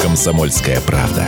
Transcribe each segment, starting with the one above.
«Комсомольская правда».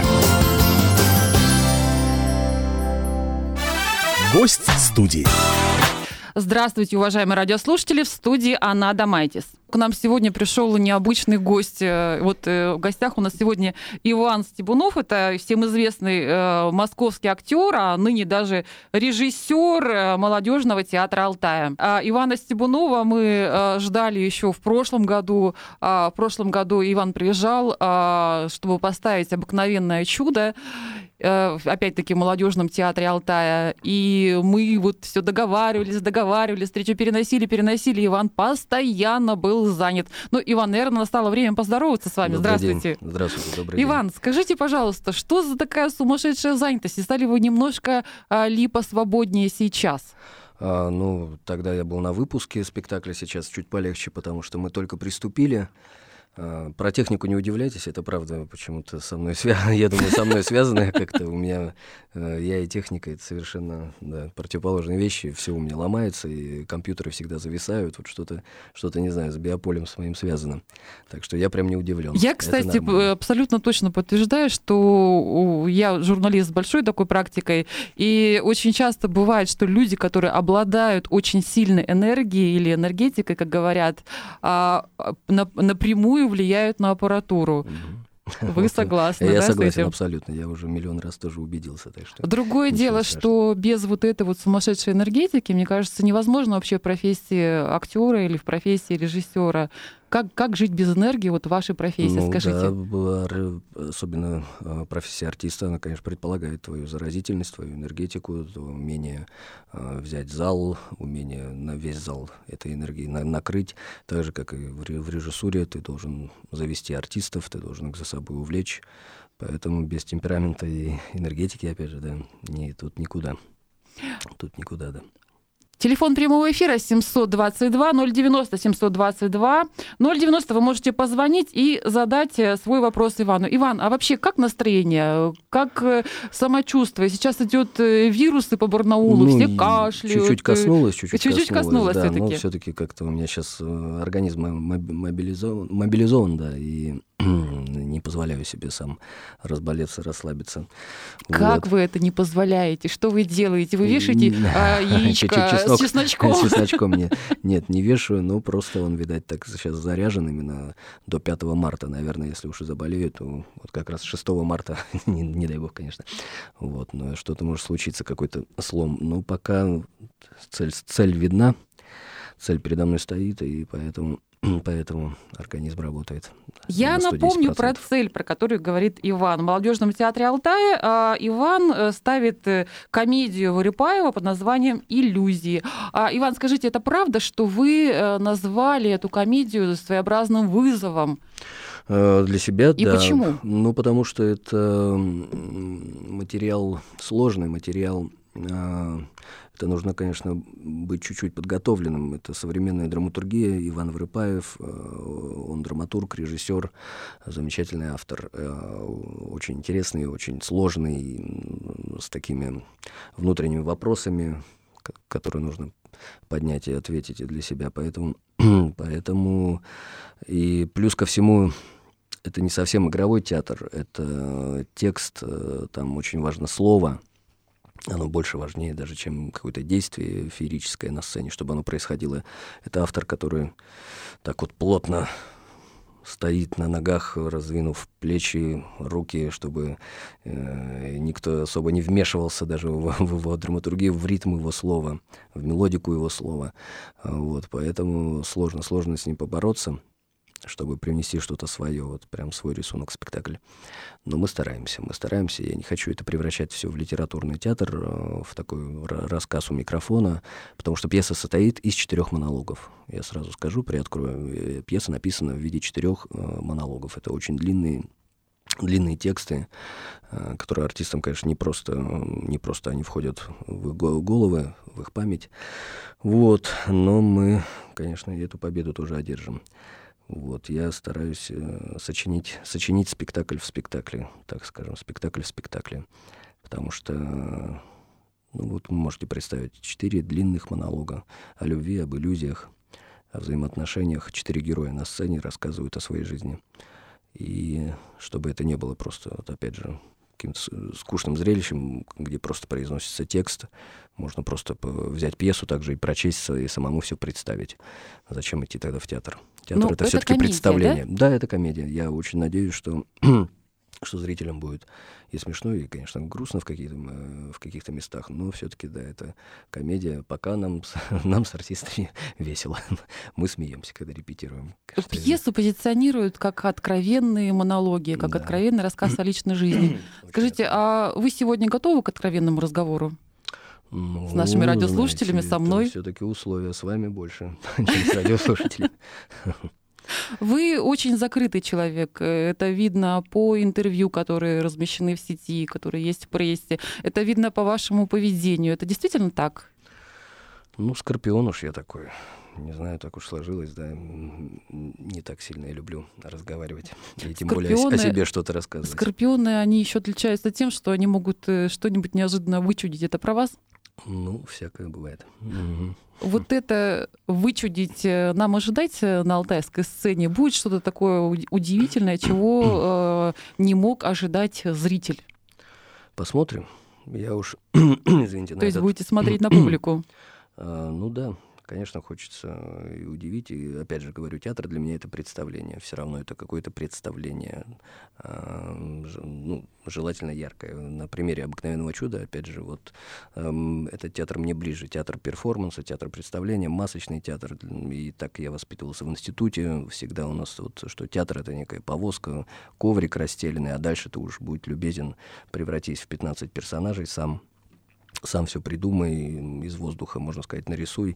Гость студии. Здравствуйте, уважаемые радиослушатели, в студии Анна Адамайтис. К нам сегодня пришел необычный гость. В гостях у нас сегодня Иван Стебунов. Это всем известный московский актер, а ныне даже режиссер молодежного театра Алтая. Ивана Стебунова мы ждали еще в прошлом году. В прошлом году Иван приезжал, чтобы поставить «Обыкновенное чудо», опять-таки в молодежном театре Алтая. И мы все договаривались, встречу переносили. Иван постоянно был занят. Иван, наверное, настало время поздороваться с вами. Добрый Здравствуйте. День. Здравствуйте, добрый день. Иван, скажите, пожалуйста, что за такая сумасшедшая занятость? И стали вы немножко ли посвободнее сейчас? Тогда я был на выпуске спектакля, сейчас чуть полегче, потому что мы только приступили. Про технику не удивляйтесь, это правда почему-то со мной связано. Я думаю, со мной связано как-то. У меня я и техника — это совершенно противоположные вещи. Все у меня ломается, и компьютеры всегда зависают. Вот что-то, не знаю, с биополем с моим связано. Так что я прям не удивлен. Я, кстати, абсолютно точно подтверждаю, что я журналист с большой такой практикой, и очень часто бывает, что люди, которые обладают очень сильной энергией или энергетикой, как говорят, напрямую влияют на аппаратуру. Вы согласны, Я да, согласен с этим? абсолютно. Я уже миллион раз тоже убедился. Так что Другое дело, что без этой сумасшедшей энергетики, мне кажется, невозможно вообще в профессии актера или в профессии режиссера. Как жить без энергии в вашей профессии, скажите? Да, особенно профессия артиста, она, конечно, предполагает твою заразительность, твою энергетику, умение взять зал, умение на весь зал этой энергии накрыть. Так же, как и в режиссуре, ты должен завести артистов, ты должен их за собой увлечь. Поэтому без темперамента и энергетики, опять же, тут никуда. Тут никуда, да. Телефон прямого эфира 722-090-722. 090 вы можете позвонить и задать свой вопрос Ивану. Иван, а вообще как настроение? Как самочувствие? Сейчас идет вирусы по Барнаулу, все кашляют. Чуть-чуть коснулось, да, все-таки. Но все-таки как-то у меня сейчас организм мобилизован, да, и не позволяю себе сам разболеться, расслабиться. Как вы это не позволяете? Что вы делаете? Вы вешаете яичко с чесночком? С чесночком нет, не вешаю, но просто он, видать, так сейчас заряжен именно до 5 марта, наверное, если уж и заболею, то вот как раз 6 марта, не дай бог, конечно, но что-то может случиться, какой-то слом. Но пока цель видна, цель передо мной стоит, и поэтому организм работает. Я напомню про цель, про которую говорит Иван. В молодежном театре Алтая Иван ставит комедию Вырыпаева под названием «Иллюзии». Иван, скажите, это правда, что вы назвали эту комедию своеобразным вызовом? Для себя, и да. Почему? Потому что это материал, сложный материал. Это нужно, конечно, быть чуть-чуть подготовленным. Это современная драматургия. Иван Вырыпаев, он драматург, режиссер, замечательный автор, очень интересный, очень сложный, с такими внутренними вопросами, которые нужно поднять и ответить и для себя. Поэтому и плюс ко всему, это не совсем игровой театр, это текст, там очень важно слово. Оно больше важнее даже, чем какое-то действие феерическое на сцене, чтобы оно происходило. Это автор, который так вот плотно стоит на ногах, раздвинув плечи, руки, чтобы никто особо не вмешивался даже в его драматургию, в ритм его слова, в мелодику его слова. Поэтому сложно с ним побороться, чтобы привнести что-то свое, прям свой рисунок в спектакль. Но мы стараемся. Я не хочу это превращать все в литературный театр, в такой рассказ у микрофона, потому что пьеса состоит из 4 монологов. Я сразу скажу, приоткрою. Пьеса написана в виде 4 монологов. Это очень длинные тексты, которые артистам, конечно, не просто они входят в их головы, в их память. Но мы, конечно, эту победу тоже одержим. Я стараюсь сочинить спектакль в спектакле, так скажем, спектакль в спектакле. Потому что, вы можете представить 4 длинных монолога о любви, об иллюзиях, о взаимоотношениях. 4 героя на сцене рассказывают о своей жизни. И чтобы это не было просто, вот опять же, каким-то скучным зрелищем, где просто произносится текст. Можно просто взять пьесу также и прочесть, и самому все представить. Зачем идти тогда в театр? Театр — это все-таки представление. Да? Да, это комедия. Я очень надеюсь, что зрителям будет и смешно, и, конечно, грустно в каких-то местах, но все-таки, да, это комедия. Пока нам с артистами весело. Мы смеемся, когда репетируем. Пьесу позиционируют как откровенные монологи, как откровенный рассказ о личной жизни. Скажите, а вы сегодня готовы к откровенному разговору? С нашими радиослушателями, со мной? Все-таки условия с вами больше, чем с радиослушателями. Вы очень закрытый человек. Это видно по интервью, которые размещены в сети, которые есть в прессе. Это видно по вашему поведению. Это действительно так? Скорпион уж я такой. Не знаю, так уж сложилось, да. Не так сильно я люблю разговаривать. И тем более о себе что-то рассказывать. Скорпионы, они еще отличаются тем, что они могут что-нибудь неожиданно вычудить. Это про вас? Всякое бывает. Вот это вычудить нам ожидать на алтайской сцене? Будет что-то такое удивительное, чего не мог ожидать зритель? Посмотрим. Я уж, извините, То есть будете смотреть на публику? Да. Конечно, хочется и удивить. И, опять же, говорю, театр для меня — это представление. Все равно это какое-то представление, желательно яркое. На примере «Обыкновенного чуда», опять же, этот театр мне ближе. Театр перформанса, театр представления, масочный театр. И так я воспитывался в институте. Всегда у нас что театр — это некая повозка, коврик расстеленный, а дальше ты уж будь любезен, превратись в 15 персонажей сам все придумай, из воздуха, можно сказать, нарисуй.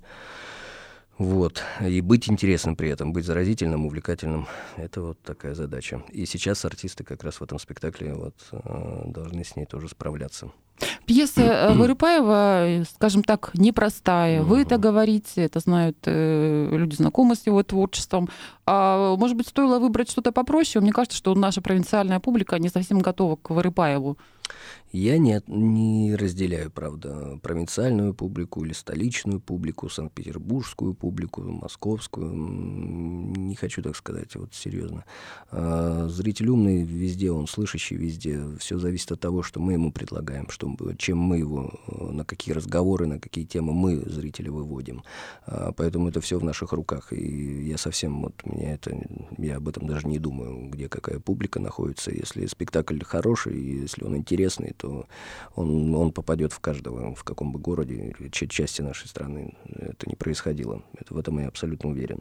И быть интересным при этом, быть заразительным, увлекательным — это такая задача. И сейчас артисты как раз в этом спектакле должны с ней тоже справляться. Пьеса Вырыпаева, скажем так, непростая. Вы это говорите, это знают люди, знакомые с его творчеством. А может быть, стоило выбрать что-то попроще? Мне кажется, что наша провинциальная публика не совсем готова к Вырыпаеву. Я не разделяю, правда, провинциальную публику или столичную публику, санкт-петербургскую публику, московскую. Не хочу так сказать, серьезно. Зритель умный везде, он слышащий везде. Все зависит от того, что мы ему предлагаем, чем мы его, на какие разговоры, на какие темы мы зрителя выводим. Поэтому это все в наших руках. И я совсем, я об этом даже не думаю, где какая публика находится. Если спектакль хороший, если он интересный, то он попадет в каждого, в каком бы городе или части нашей страны это не происходило. В этом я абсолютно уверен.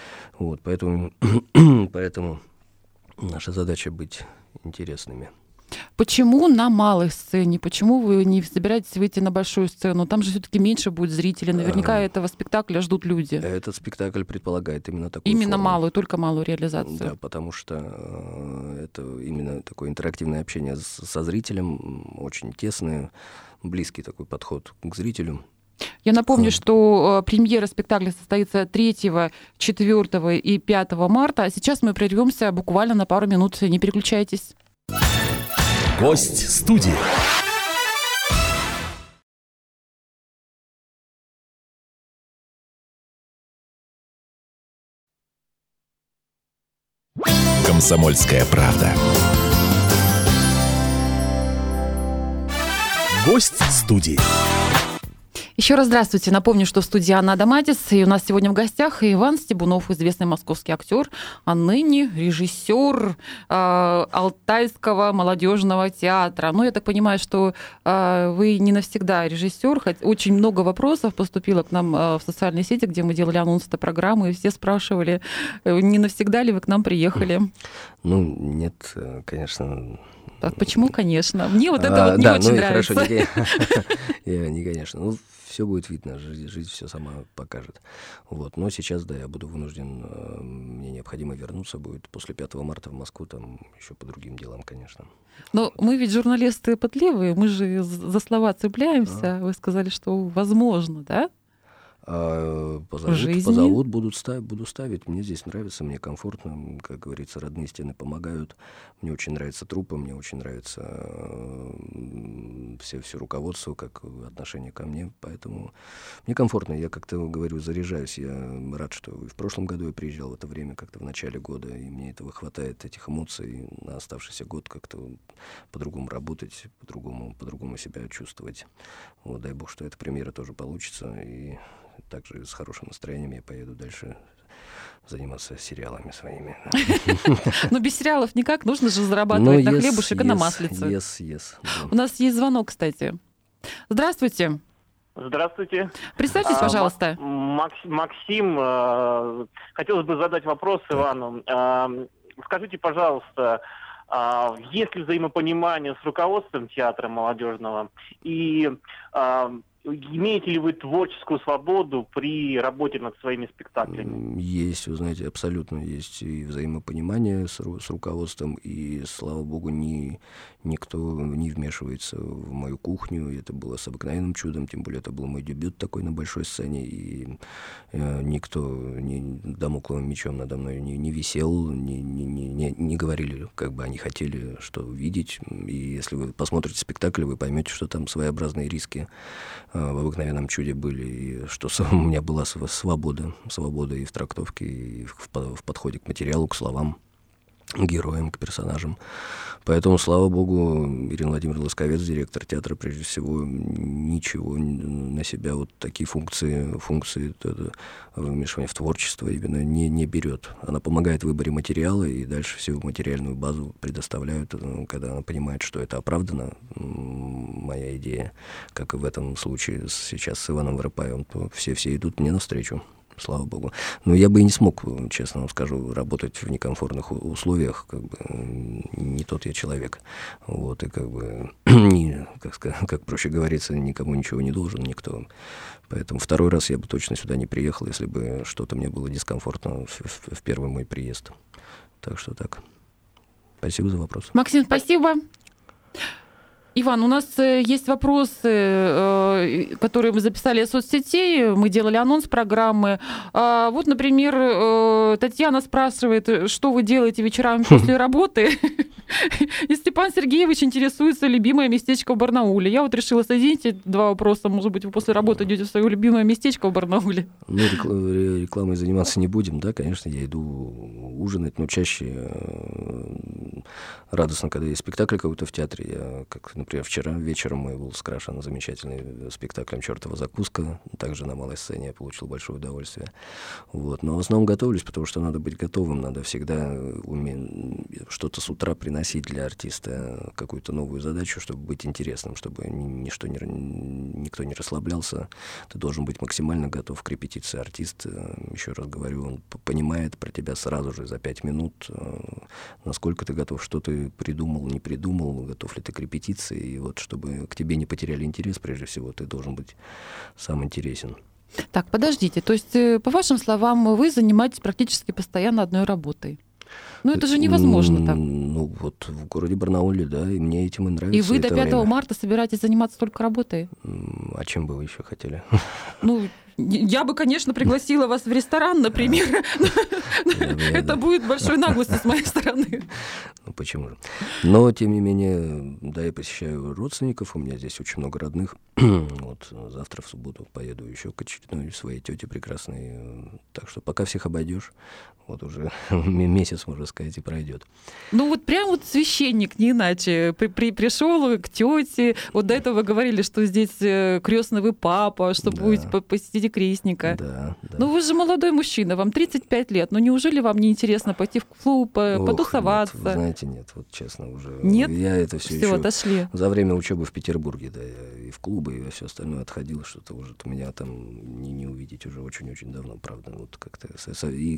Поэтому наша задача быть интересными. Почему на малой сцене? Почему вы не собираетесь выйти на большую сцену? Там же все-таки меньше будет зрителей. Наверняка этого спектакля ждут люди. Этот спектакль предполагает именно такую Именно форму. только малую реализацию. Да, потому что это именно такое интерактивное общение со зрителем, очень тесное, близкий такой подход к зрителю. Я напомню, что премьера спектакля состоится 3, 4 и 5 марта. А сейчас мы прервемся буквально на пару минут. Не переключайтесь. Гость студии. Комсомольская правда. Гость студии. Еще раз здравствуйте. Напомню, что в студии Анна Адамайтис, и у нас сегодня в гостях Иван Стебунов, известный московский актер, а ныне режиссер Алтайского молодежного театра. Я так понимаю, что вы не навсегда режиссер, хотя очень много вопросов поступило к нам в социальные сети, где мы делали анонс этой программы, и все спрашивали, не навсегда ли вы к нам приехали? Нет, конечно. Почему, конечно? Мне это не очень нравится. Хорошо, не конечно. Все будет видно, жизнь все сама покажет. Но сейчас, я буду вынужден, мне необходимо вернуться будет после 5 марта в Москву, там еще по другим делам, конечно. Но мы ведь журналисты пытливые, мы же за слова цепляемся. Вы сказали, что возможно, да? Позовут, буду ставить. Мне здесь нравится, мне комфортно, как говорится, родные стены помогают. Мне очень нравится труппа, мне очень нравится все руководство, как отношение ко мне, поэтому мне комфортно. Я как-то говорю, заряжаюсь. Я рад, что и в прошлом году я приезжал в это время, как-то в начале года, и мне этого хватает, этих эмоций на оставшийся год как-то по-другому работать, по-другому себя чувствовать. Вот, дай бог, что эта премьера тоже получится, и также с хорошим настроением я поеду дальше заниматься сериалами своими. Но без сериалов никак, нужно же зарабатывать на хлебушек и на маслицу. У нас есть звонок, кстати. Здравствуйте. Здравствуйте. Представьтесь, пожалуйста. Максим. Хотелось бы задать вопрос Ивану. Скажите, пожалуйста, есть ли взаимопонимание с руководством театра молодежного? И имеете ли вы творческую свободу при работе над своими спектаклями? Есть, вы знаете, абсолютно есть и взаимопонимание с руководством, и, слава богу, никто не вмешивается в мою кухню. Это было с обыкновенным чудом, тем более это был мой дебют такой на большой сцене, и никто дамокловым мечом надо мной не висел, не говорили, как бы они хотели, что видеть. И если вы посмотрите спектакль, вы поймете, что там своеобразные риски в обыкновенном чуде были, и что у меня была свобода и в трактовке, и в подходе к материалу, к словам, к героям, к персонажам. Поэтому, слава богу, Ирина Владимировна Лосковец, директор театра, прежде всего, ничего на себя вот такие функции вмешивания в творчество именно не берет. Она помогает в выборе материала, и дальше всю материальную базу предоставляют, когда она понимает, что это оправдано, моя идея, как и в этом случае сейчас с Иваном Воропаевым, то все идут мне навстречу. Слава богу. Но я бы и не смог, честно вам скажу, работать в некомфортных условиях, как бы не тот я человек. Вот, и как бы, как проще говорится, никому ничего не должен, никто. Поэтому второй раз я бы точно сюда не приехал, если бы что-то мне было дискомфортно в первый мой приезд. Так что так. Спасибо за вопрос. Максим, спасибо. Иван, у нас есть вопросы, которые мы записали из соцсетей. Мы делали анонс программы. Вот, например, Татьяна спрашивает, что вы делаете вечерами после работы? И Степан Сергеевич интересуется, любимое местечко в Барнауле. Я вот решила соединить эти два вопроса. Может быть, вы после работы идете в свое любимое местечко в Барнауле? Ну, рекламой заниматься не будем, да, конечно, я иду ужинать, но чаще радостно, когда есть спектакль какой-то в театре. Я, как, например, вчера вечером мой был скрашен замечательным спектаклем «Чёртова закуска». Также на малой сцене я получил большое удовольствие. Вот. Но в основном готовлюсь, потому что надо быть готовым, надо всегда что-то с утра приносить для артиста, какую-то новую задачу, чтобы быть интересным, чтобы никто не расслаблялся. Ты должен быть максимально готов к репетиции. Артист, еще раз говорю, он понимает про тебя сразу же за 5 минут, насколько ты готов, что ты придумал, не придумал, готов ли ты к репетиции. И вот чтобы к тебе не потеряли интерес, прежде всего, ты должен быть сам интересен. Так, подождите, то есть, по вашим словам, вы занимаетесь практически постоянно одной работой? Ну, это же невозможно так. Ну, вот в городе Барнауле, да, и мне этим и нравится. И вы до 5 марта собираетесь заниматься только работой? А чем бы вы еще хотели? Ну, я бы, конечно, пригласила вас в ресторан, например. Это будет большой наглостью с моей стороны. Ну, почему же? Но, тем не менее, да, я посещаю родственников, у меня здесь очень много родных. Вот завтра, в субботу, поеду еще к очередной своей тете прекрасной. Так что пока всех обойдешь, вот уже месяц, можно сказать, и пройдет. Ну вот прям вот священник, не иначе, пришел к тете. Вот до этого вы говорили, что здесь крестный вы папа, что будете посетить крестника. Да. Ну вы же молодой мужчина, вам 35 лет. Ну неужели вам не интересно пойти в клуб, потусоваться? Нет, вы знаете, нет, вот честно уже. Нет? Я это все еще отошли. За время учебы в Петербурге, да, я и в клубы, и все остальное отходил, что-то уже меня там не увидеть уже очень-очень давно, правда. Вот как-то и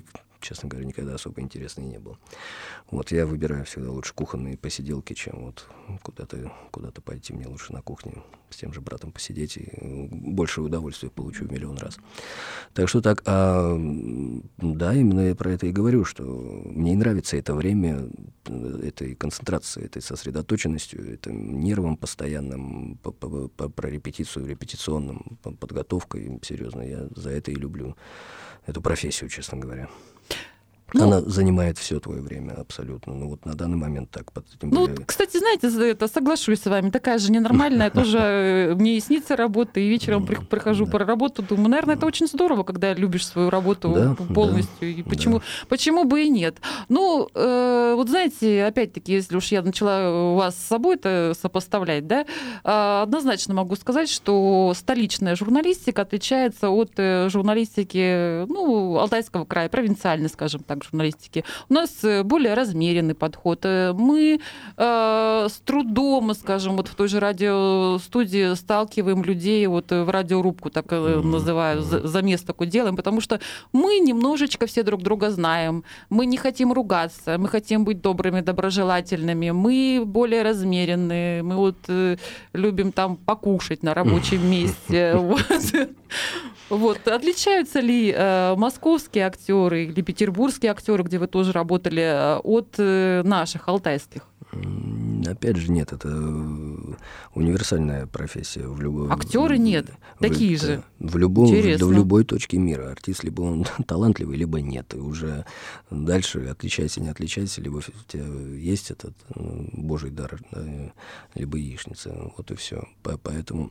честно говоря, никогда особо интересный не был. Вот я выбираю всегда лучше кухонные посиделки, чем вот куда-то пойти. Мне лучше на кухне с тем же братом посидеть, и больше удовольствия получу в миллион раз. Так что так, да, именно я про это и говорю, что мне и нравится это время, этой концентрации, этой сосредоточенностью, этим нервом постоянным, про репетицию, репетиционным, подготовкой, серьезно, я за это и люблю эту профессию, честно говоря. Она занимает все твое время абсолютно. Ну вот на данный момент так. Тем более... Кстати, знаете, это соглашусь с вами. Такая же ненормальная тоже. Мне и снится работа, и вечером прихожу по работу, думаю, наверное, это очень здорово, когда любишь свою работу полностью. И почему бы и нет? Ну, вот знаете, опять-таки, если уж я начала вас с собой это сопоставлять, да, однозначно могу сказать, что столичная журналистика отличается от журналистики, ну, Алтайского края, провинциальной, скажем так, журналистики. У нас более размеренный подход. Мы с трудом, скажем, вот в той же радиостудии сталкиваем людей, вот в радиорубку, так называю, замес такой делаем, потому что мы немножечко все друг друга знаем, мы не хотим ругаться, мы хотим быть добрыми, доброжелательными, мы более размеренные, мы вот любим там покушать на рабочем месте. Вот. Отличаются ли московские актеры или петербургские актеры, где вы тоже работали, от наших алтайских? Опять же, нет, это универсальная профессия. Актеры нет, такие же. В любой точке мира. Артист либо он талантливый, либо нет. И уже дальше отличайся, не отличайся, либо у тебя есть этот божий дар, да, либо яичница. Вот и все. Поэтому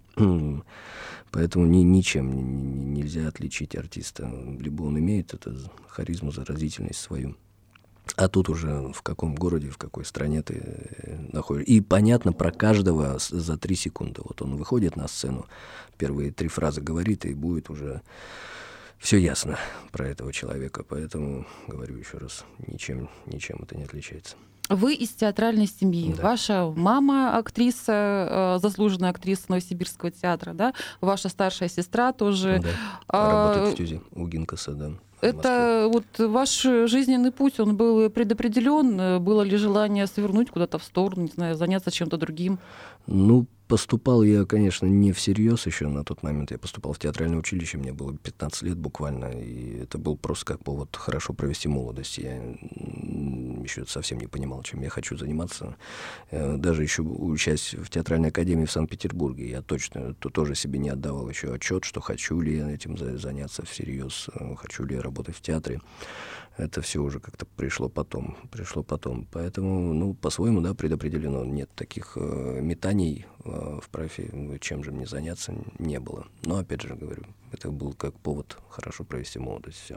ничем нельзя отличить артиста. Либо он имеет эту харизму, заразительность свою. А тут уже в каком городе, в какой стране ты находишься. И понятно про каждого за 3 секунды. Вот он выходит на сцену, первые 3 фразы говорит, и будет уже все ясно про этого человека. Поэтому, говорю еще раз, ничем это не отличается. Вы из театральной семьи. Да. Ваша мама актриса, заслуженная актриса Новосибирского театра, да? Ваша старшая сестра тоже. Да. Работает в студии у Гинкаса, да. Это вот ваш жизненный путь, он был предопределен? Было ли желание свернуть куда-то в сторону, не знаю, заняться чем-то другим? Ну, поступал я, конечно, не всерьез еще на тот момент. Я поступал в театральное училище, мне было 15 лет буквально, и это был просто как повод хорошо провести молодость. Я еще совсем не понимал, чем я хочу заниматься. Даже еще учась в театральной академии в Санкт-Петербурге, я точно тоже себе не отдавал еще отчет, что хочу ли я этим заняться всерьез, хочу ли я работать в театре. Это все уже как-то пришло потом. Поэтому, ну, по-своему, да, предопределено. Нет таких метаний в профи, чем же мне заняться, не было. Но, опять же, говорю, это был как повод хорошо провести молодость, все.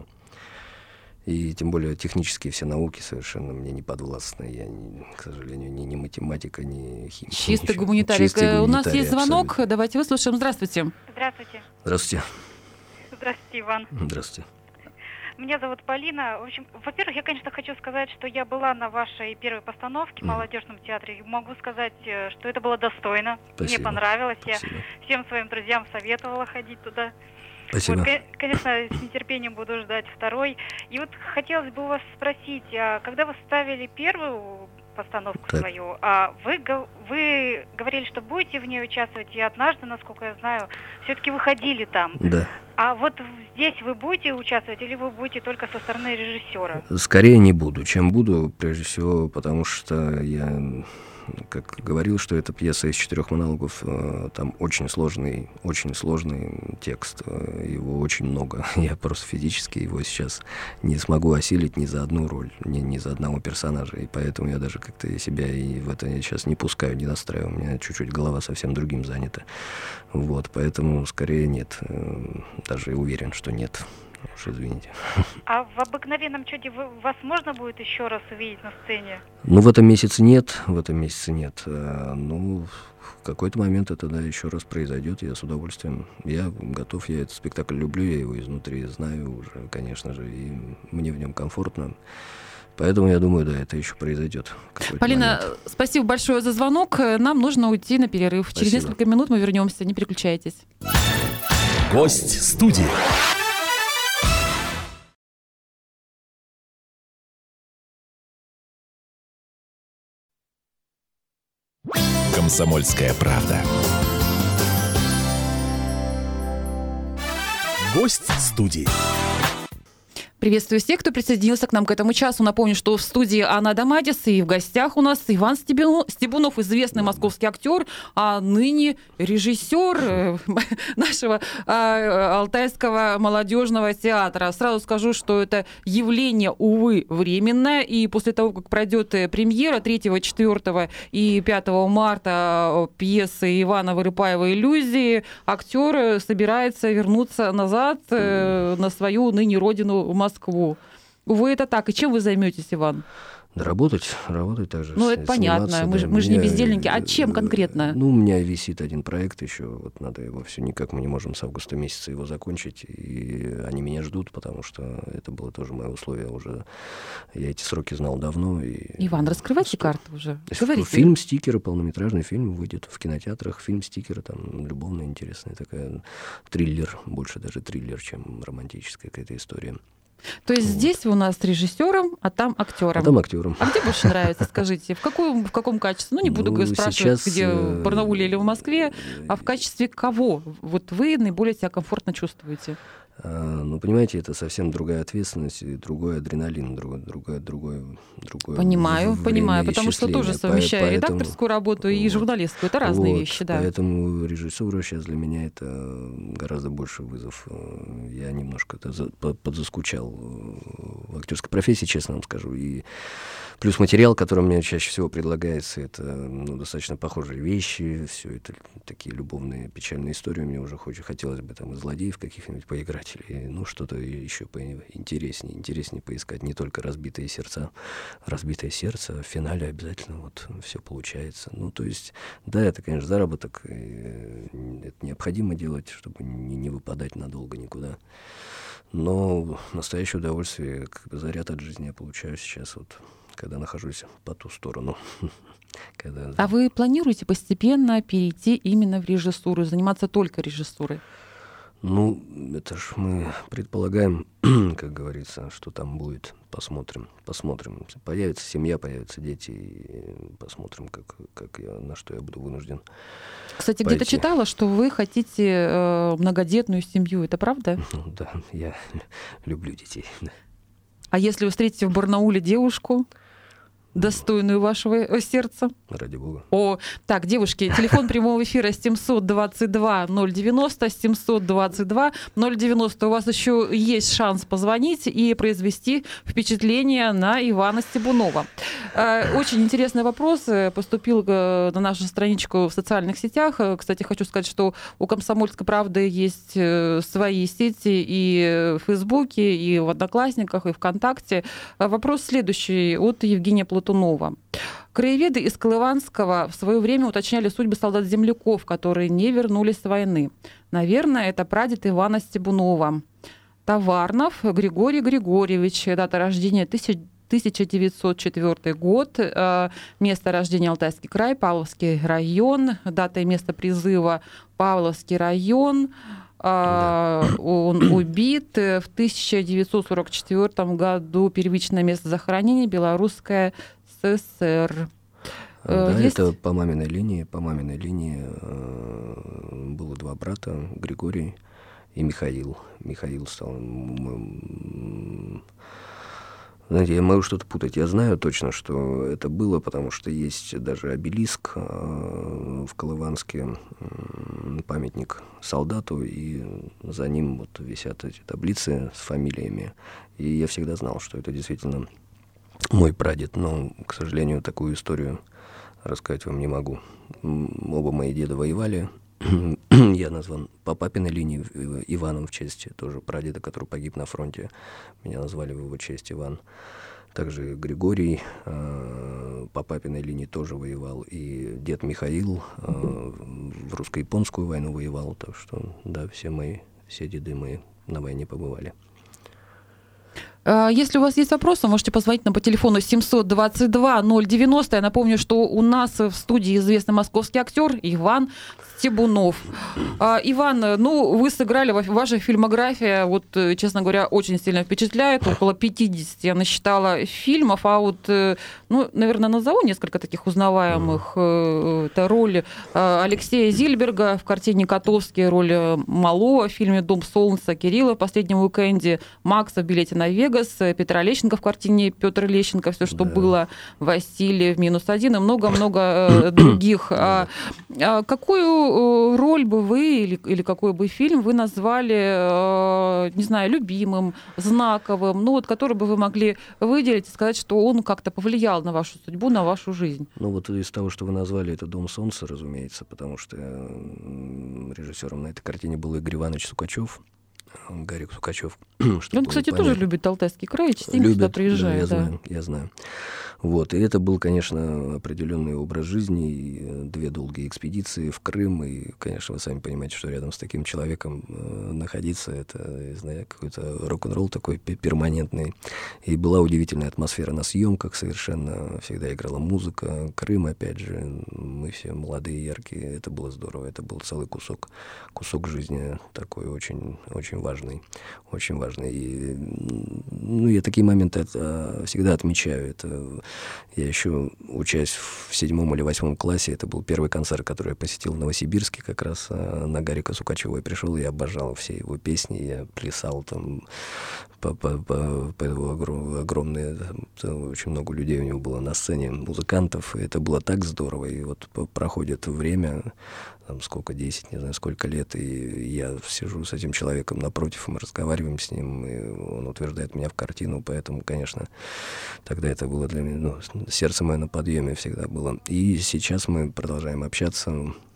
И тем более технические все науки совершенно мне не подвластны. Я, к сожалению, ни математика, ни химия. Чистый гуманитарий. У нас есть звонок. Абсолютно. Давайте выслушаем. Здравствуйте. Здравствуйте. Здравствуйте. Здравствуйте, Иван. Здравствуйте. Меня зовут Полина. В общем, во-первых, я, конечно, хочу сказать, что я была на вашей первой постановке в молодежном театре. И могу сказать, что это было достойно. Спасибо. Мне понравилось. Спасибо. Я всем своим друзьям советовала ходить туда. Спасибо. Вот, конечно, с нетерпением буду ждать второй. И вот хотелось бы у вас спросить, когда вы ставили первую постановку свою, вы говорили, что будете в ней участвовать, и однажды, насколько я знаю, все-таки выходили там. Да. А вот здесь вы будете участвовать или вы будете только со стороны режиссера? Скорее не буду, чем буду, прежде всего, потому что я, как говорил, что эта пьеса из 4 монологов, там очень сложный текст, его очень много. Я просто физически его сейчас не смогу осилить ни за одну роль, ни за одного персонажа, и поэтому я даже как-то себя и в это сейчас не пускаю, не настраиваю, у меня чуть-чуть голова совсем другим занята. Вот, поэтому скорее нет, даже уверен, что нет. Уж извините. А в «Обыкновенном чуде» вас можно будет еще раз увидеть на сцене? Ну, в этом месяце нет. Ну, в какой-то момент это, да, еще раз произойдет, я с удовольствием. Я готов, я этот спектакль люблю, я его изнутри знаю уже, конечно же, и мне в нем комфортно. Поэтому я думаю, да, это еще произойдет. Полина, спасибо большое за звонок. Нам нужно уйти на перерыв. Спасибо. Через несколько минут мы вернемся. Не переключайтесь. Гость студии. Комсомольская правда. Гость студии. Приветствую всех, кто присоединился к нам к этому часу. Напомню, что в студии Анна Домайтис, и в гостях у нас Иван Стебунов, известный московский актер, а ныне режиссер нашего Алтайского молодежного театра. Сразу скажу, что это явление, увы, временное, и после того, как пройдет премьера 3, 4 и 5 марта пьесы Ивана Вырыпаева «Иллюзии», актер собирается вернуться назад на свою ныне родину в Москву. Увы, это так. И чем вы займетесь, Иван? Да работать также. Ну, это понятно. Мы же не бездельники. А чем конкретно? Ну, у меня висит один проект еще. Вот надо его все никак, мы не можем с августа месяца его закончить. И они меня ждут, потому что это было тоже мое условие уже. Я эти сроки знал давно. Иван, раскрывайте карты уже. Говорите. Фильм «Стикеры», полнометражный фильм, выйдет в кинотеатрах. Фильм «Стикеры», там любовная, интересная такая, триллер, больше даже триллер, чем романтическая какая-то история. То есть здесь вы у нас режиссером, а там актером. А там актером. А где больше нравится, скажите? В каком качестве? Ну, не буду спрашивать, сейчас, где, в Барнауле или в Москве, а в качестве кого вот вы наиболее себя комфортно чувствуете? Ну, понимаете, это совсем другая ответственность, и другой адреналин, другое Понимаю, потому что тоже совмещаю поэтому, редакторскую работу и журналистскую. Это разные вещи, да. Поэтому режиссура сейчас для меня это гораздо больше вызов. Я немножко подзаскучал в актерской профессии, честно вам скажу. И плюс материал, который мне чаще всего предлагается, это достаточно похожие вещи, все это такие любовные, печальные истории. Мне уже хотелось бы там из злодеев каких-нибудь поиграть, или что-то еще интереснее поискать, не только разбитое сердце, в финале обязательно вот все получается. Ну, то есть, да, это, конечно, заработок, это необходимо делать, чтобы не выпадать надолго никуда. Но настоящее удовольствие, как бы заряд от жизни я получаю сейчас, вот, когда нахожусь по ту сторону. А вы планируете постепенно перейти именно в режиссуру, заниматься только режиссурой? Ну, это ж мы предполагаем, как говорится, что там будет. Посмотрим. Появится семья, появятся дети, и посмотрим, на что я буду вынужден. Кстати, где-то читала, что вы хотите многодетную семью. Это правда? Да, я люблю детей. А если вы встретите в Барнауле девушку, достойную вашего сердца? Ради бога. Так, девушки, телефон прямого эфира 722-090, 722-090. У вас еще есть шанс позвонить и произвести впечатление на Ивана Стебунова. Очень интересный вопрос поступил на нашу страничку в социальных сетях. Кстати, хочу сказать, что у «Комсомольской правды» есть свои сети и в Фейсбуке, и в Одноклассниках, и ВКонтакте. Вопрос следующий от Евгения Платунова. Краеведы из Колыванского в свое время уточняли судьбы солдат-земляков, которые не вернулись с войны. Наверное, это прадед Ивана Стебунова. Товарнов Григорий Григорьевич, дата рождения 1904 год, место рождения Алтайский край, Павловский район, дата и место призыва Павловский район. Он убит в 1944 году, первичное место захоронения Белорусская ССР. Да, это по маминой линии. Было два брата, Григорий и Михаил. Михаил стал... Знаете, я могу что-то путать. Я знаю точно, что это было, потому что есть даже обелиск в Колыванске, памятник солдату, и за ним вот висят эти таблицы с фамилиями. И я всегда знал, что это действительно мой прадед, но, к сожалению, такую историю рассказать вам не могу. Оба мои деда воевали. Я назван по папиной линии Иваном в честь тоже прадеда, который погиб на фронте. Меня назвали в его честь Иван. Также Григорий по папиной линии тоже воевал. И дед Михаил в русско-японскую войну воевал. Так что, да, все деды мои на войне побывали. Если у вас есть вопросы, можете позвонить нам по телефону 722-090. Я напомню, что у нас в студии известный московский актер Иван Стебунов. Иван, вы сыграли, ваша фильмография, вот, честно говоря, очень сильно впечатляет. Около 50 я насчитала фильмов, а вот, наверное, назову несколько таких узнаваемых. Это роль Алексея Зильберга в картине «Котовский», роль Малого в фильме «Дом солнца», Кирилла в «Последнем уикенде», Макса в «Билете на Вегас», Петра Лещенко в картине «Петр Лещенко», «Все, что было», Василий в «-1» и много-много других. Какую роль бы вы или какой бы фильм вы назвали, не знаю, любимым, знаковым, который бы вы могли выделить и сказать, что он как-то повлиял на вашу судьбу, на вашу жизнь? Вот из того, что вы назвали, это «Дом солнца», разумеется, потому что режиссером на этой картине был Игорь Иванович Сукачев, Гарик Сукачев. Он, кстати, тоже любит Алтайский край, частенько сюда приезжает. Да, я знаю. Вот. И это был, конечно, определенный образ жизни, и 2 долгие экспедиции в Крым, и, конечно, вы сами понимаете, что рядом с таким человеком находиться, это, не знаю, какой-то рок-н-ролл такой перманентный. И была удивительная атмосфера на съемках совершенно, всегда играла музыка. Крым, опять же, мы все молодые, яркие, это было здорово, это был целый кусок жизни такой очень, очень важный, очень важный. И, я такие моменты всегда отмечаю. Это я еще, учась в 7 или 8 классе, это был первый концерт, который я посетил в Новосибирске, как раз на Гарика Сукачева. Я пришел, я обожал все его песни, я плясал там по его огромные, очень много людей у него было на сцене, музыкантов, и это было так здорово. И вот проходит время, сколько, 10, не знаю, сколько лет, и я сижу с этим человеком напротив, мы разговариваем с ним, и он утверждает меня в картину, поэтому, конечно, тогда это было для меня, сердце мое на подъеме всегда было. И сейчас мы продолжаем общаться.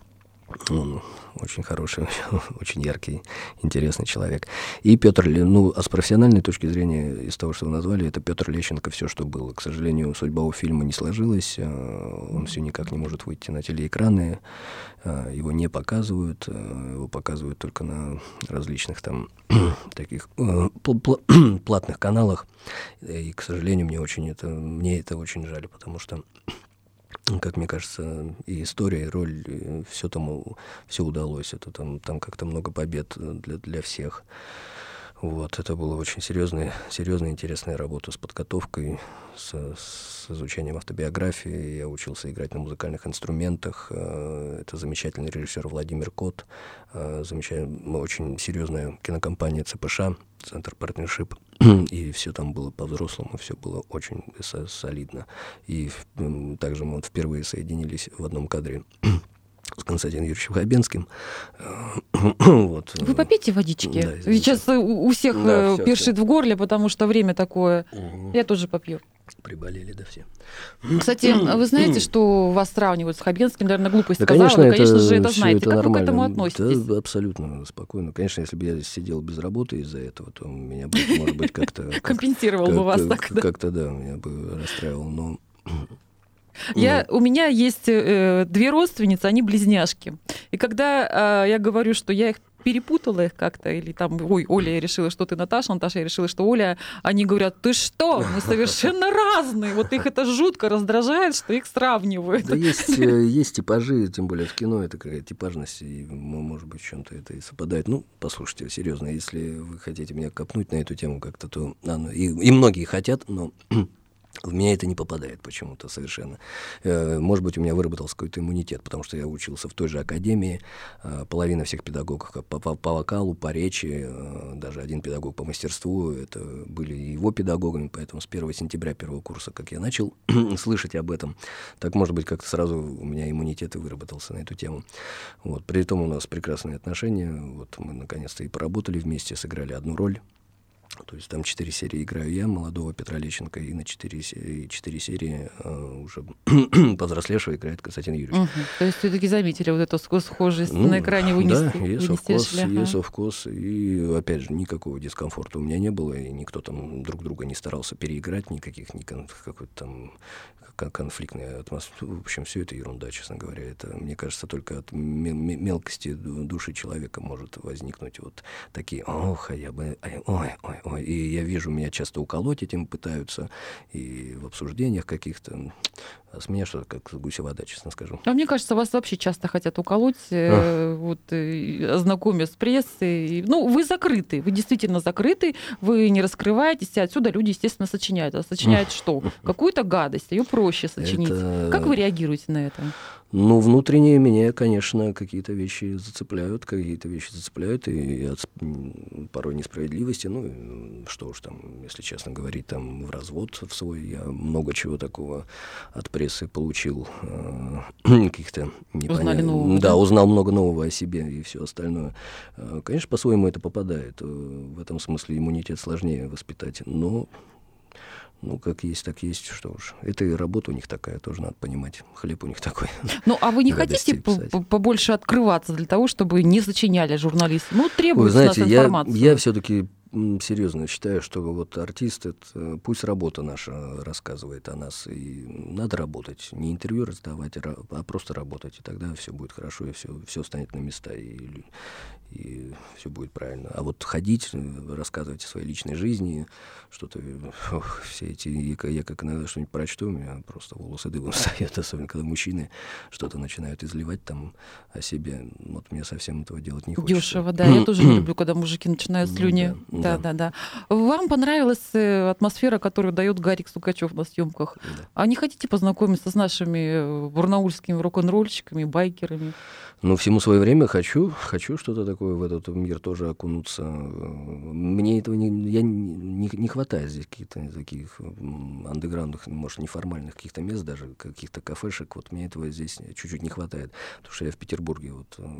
Он очень хороший, очень яркий, интересный человек. И Петр, а с профессиональной точки зрения, из того, что вы назвали, это Петр Лещенко «Все, что было». К сожалению, судьба у фильма не сложилась, он все никак не может выйти на телеэкраны, его не показывают, его показывают только на различных там таких платных каналах. И, к сожалению, мне это очень жаль, потому что, как мне кажется, и история, и роль, и все удалось. Это там как-то много побед для всех. Вот, это была очень серьезная, интересная работа с подготовкой, с изучением автобиографии. Я учился играть на музыкальных инструментах. Это замечательный режиссер Владимир Кот. Очень серьезная кинокомпания ЦПШ, Центр партнершип. И все там было по-взрослому, все было очень солидно. И также мы впервые соединились в одном кадре с Константином Юрьевичем Хабенским. Вот. Вы попейте водички. Да, сейчас у всех першит в горле, потому что время такое. Я тоже попью. Приболели, да, все. Кстати, вы знаете, что вас сравнивают с Хабенским? Наверное, глупость да, сказала, конечно, но, конечно же, это знаете. Это как нормально. Вы к этому относитесь? Да, абсолютно спокойно. Конечно, если бы я сидел без работы из-за этого, то меня бы, может быть, как-то... Компенсировал бы вас так, да? Как-то, да, меня бы расстраивал, но... У меня есть 2 родственницы, они близняшки. И когда я говорю, что я их перепутала их как-то, или там, Оля, я решила, что ты Наташа я решила, что Оля, они говорят, ты что, мы совершенно разные. Вот их это жутко раздражает, что их сравнивают. Да есть типажи, тем более в кино это какая-то типажность, и, может быть, в чем-то это и совпадает. Послушайте, серьезно, если вы хотите меня копнуть на эту тему как-то, то... И многие хотят, но... В меня это не попадает почему-то совершенно. Может быть, у меня выработался какой-то иммунитет, потому что я учился в той же академии. Половина всех педагогов по вокалу, по речи, даже один педагог по мастерству, это были его педагогами, поэтому с 1 сентября первого курса, как я начал слышать об этом, так, может быть, как-то сразу у меня иммунитет и выработался на эту тему. Вот. При этом у нас прекрасные отношения. Вот мы, наконец-то, и поработали вместе, сыграли одну роль. То есть там 4 серии играю я, молодого Петра Лещенко, и на 4 серии уже повзрослевшего играет Константин Юрьевич. То есть все-таки заметили вот эту схожесть на экране вынести? Да, есть совкос, и опять же никакого дискомфорта у меня не было, и никто там друг друга не старался переиграть, никаких какой-то там конфликтная атмосфера. В общем, все это ерунда, честно говоря. Это, мне кажется, только от мелкости души человека может возникнуть вот такие ой. И я вижу, меня часто уколоть этим пытаются, и в обсуждениях каких-то. А с меня что-то как с гуся вода, честно скажу. А мне кажется, вас вообще часто хотят уколоть, ознакомя с прессой. Ну, вы закрыты, вы действительно закрыты, вы не раскрываетесь, и отсюда люди, естественно, сочиняют. А сочиняют что? Какую-то гадость, ее проще сочинить. Как вы реагируете на это? Ну, внутренне меня, конечно, какие-то вещи зацепляют, и от порой несправедливости, ну, что уж там, если честно говорить, там, в развод в свой, я много чего такого от прессы получил, каких-то непонятных... Да, узнал много нового о себе и все остальное. Конечно, по-своему это попадает, в этом смысле иммунитет сложнее воспитать, но... Ну, как есть, так есть, что уж. Это и работа у них такая, тоже надо понимать. Хлеб у них такой. Ну, а вы не хотите побольше открываться для того, чтобы не сочиняли журналисты? Ну, требуется у нас информация. Я все-таки серьезно считаю, что вот артист, это, пусть работа наша рассказывает о нас, и надо работать, не интервью раздавать, а просто работать, и тогда все будет хорошо, и все станет на места, и все будет правильно. А вот ходить, рассказывать о своей личной жизни, что-то, все эти, я как иногда что-нибудь прочту, у меня просто волосы дыбом встают, особенно когда мужчины что-то начинают изливать там о себе. Вот мне совсем этого делать не хочется. Дешево, да. Я тоже не люблю, когда мужики начинают слюни. Да. Вам понравилась атмосфера, которую дает Гарик Сукачев на съемках? Да. А не хотите познакомиться с нашими барнаульскими рок-н-ролльщиками, байкерами? Ну, всему свое время хочу что-то такое в этот мир тоже окунуться. Мне этого не хватает здесь каких-то таких андеграундных, может, неформальных каких-то мест, даже каких-то кафешек. Вот мне этого здесь чуть-чуть не хватает. Потому что я в Петербурге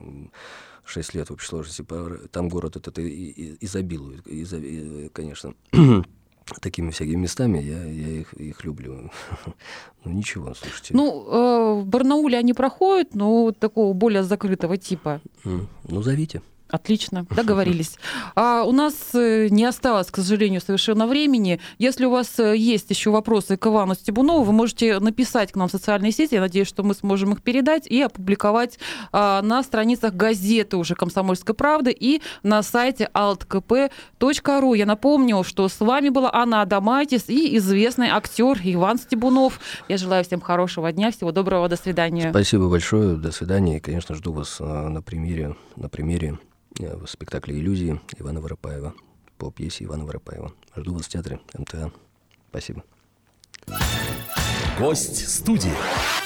6 лет в общей сложности. Там город этот изобилует, конечно, такими всякими местами, я их люблю. Ну, ничего, слушайте. Ну, в Барнауле они проходят, но такого более закрытого типа. Ну, зовите. Отлично, договорились. У нас не осталось, к сожалению, совершенно времени. Если у вас есть еще вопросы к Ивану Стебунову, вы можете написать к нам в социальные сети. Я надеюсь, что мы сможем их передать и опубликовать на страницах газеты уже «Комсомольской правды» и на сайте altkp.ru. Я напомню, что с вами была Анна Адамайтис и известный актер Иван Стебунов. Я желаю всем хорошего дня, всего доброго, до свидания. Спасибо большое, до свидания. И, конечно, жду вас на премьере в спектакле «Иллюзии» Ивана Воропаева, по пьесе Ивана Воропаева. Жду вас в театре МТА. Спасибо. Гость студии.